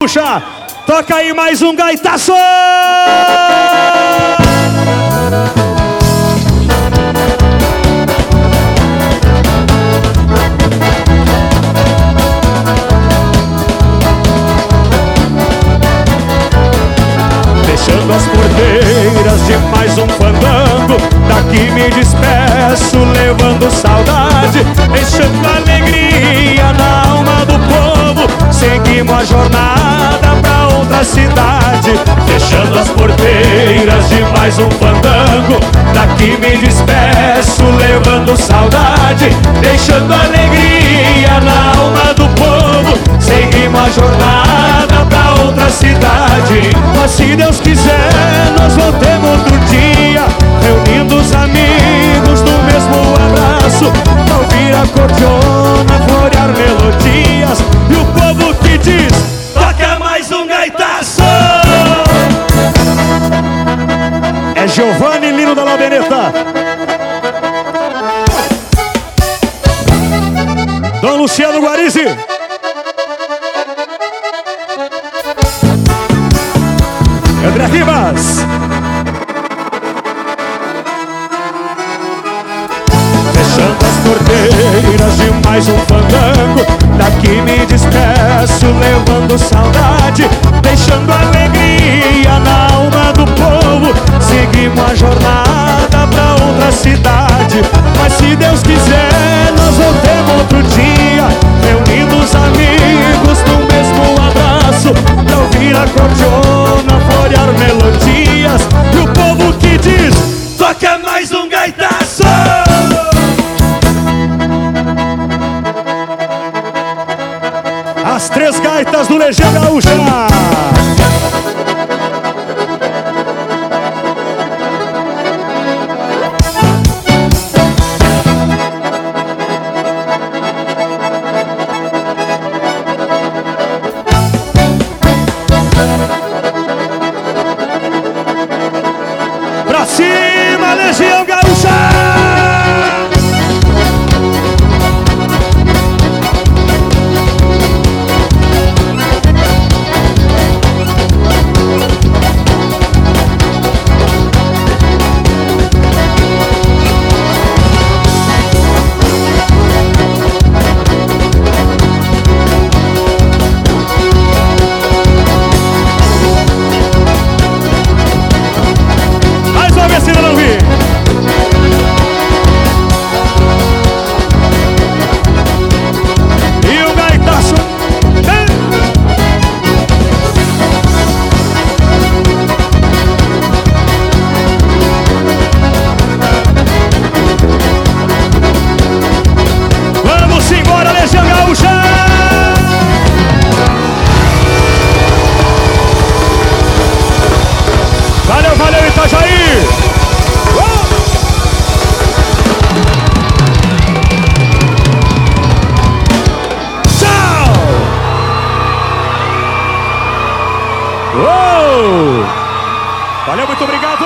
Puxa, toca aí mais um gaitaço! Fechando as porteiras de mais um fandango, daqui me despeço, levando saudade, deixando alegria na alma do povo. Seguimos a jornada pra outra cidade, fechando as porteiras de mais um fandango, daqui me despeço, levando saudade, deixando alegria na alma do povo. Seguimos a jornada pra outra cidade, mas se Deus quiser nós voltemos outro dia, reunindo os amigos no mesmo abraço, pra ouvir a cordiona, florear melodias, e o povo que diz: toca mais um gaitaço! É Giovanni Lino da Labeneta, Dom Luciano Guarizi, André Rivas. Fechando as porteiras de mais um fandango, daqui me despeço, levando saudade, deixando alegria na alma do povo. Seguimos a jornada pra outra cidade, mas se Deus quiser nós voltemos outro dia, reunindo os amigos no mesmo abraço, pra ouvir a cordiona, florear melodias, e o povo que diz: toca mais um gaitaço! As três gaitas do Legião Gaúcha. Pra cima, Legião Gaúcha! Valeu, Itajaí! Tchau! Valeu, muito obrigado!